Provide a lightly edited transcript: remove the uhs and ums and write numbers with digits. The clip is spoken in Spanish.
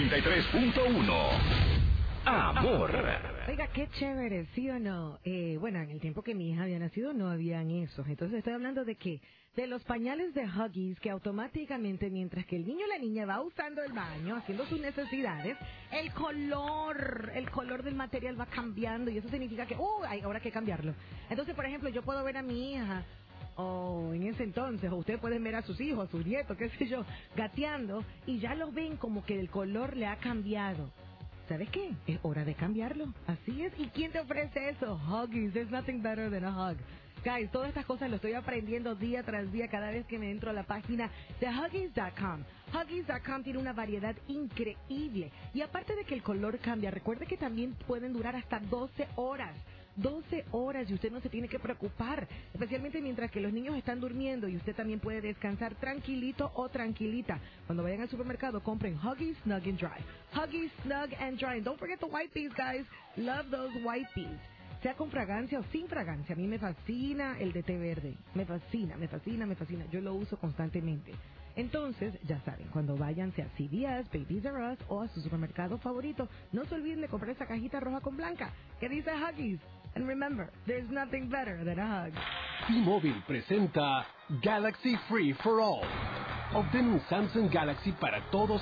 93.1. Amor. Oiga, qué chévere, ¿sí o no? Bueno, en el tiempo que mi hija había nacido no habían esos. Entonces estoy hablando de qué? De los pañales de Huggies que automáticamente, mientras que el niño o la niña va usando el baño, haciendo sus necesidades, el color del material va cambiando y eso significa que, hay ahora que cambiarlo. Entonces, por ejemplo, yo puedo ver a mi hija en ese entonces, o ustedes pueden ver a sus hijos, a sus nietos, qué sé yo, gateando, y ya lo ven como que el color le ha cambiado. ¿Sabes qué? Es hora de cambiarlo. Así es. ¿Y quién te ofrece eso? Huggies. There's nothing better than a hug. Guys, todas estas cosas lo estoy aprendiendo día tras día cada vez que me entro a la página de Huggies.com. Huggies.com tiene una variedad increíble. Y aparte de que el color cambia, recuerde que también pueden durar hasta 12 horas. 12 horas y usted no se tiene que preocupar, especialmente mientras que los niños están durmiendo y usted también puede descansar tranquilito o tranquilita. Cuando vayan al supermercado, compren Huggies Snug and Dry. Huggies Snug and Dry. And don't forget the white peas, guys. Love those white peas. Sea con fragancia o sin fragancia, a mí me fascina el de té verde. Me fascina. Yo lo uso constantemente. Entonces, ya saben, cuando vayan a CVS, Babies R Us o a su supermercado favorito, no se olviden de comprar esa cajita roja con blanca que dice Huggies. And remember, there's nothing better than a hug. T-Mobile presenta Galaxy Free for All. Obtén un Samsung Galaxy para todos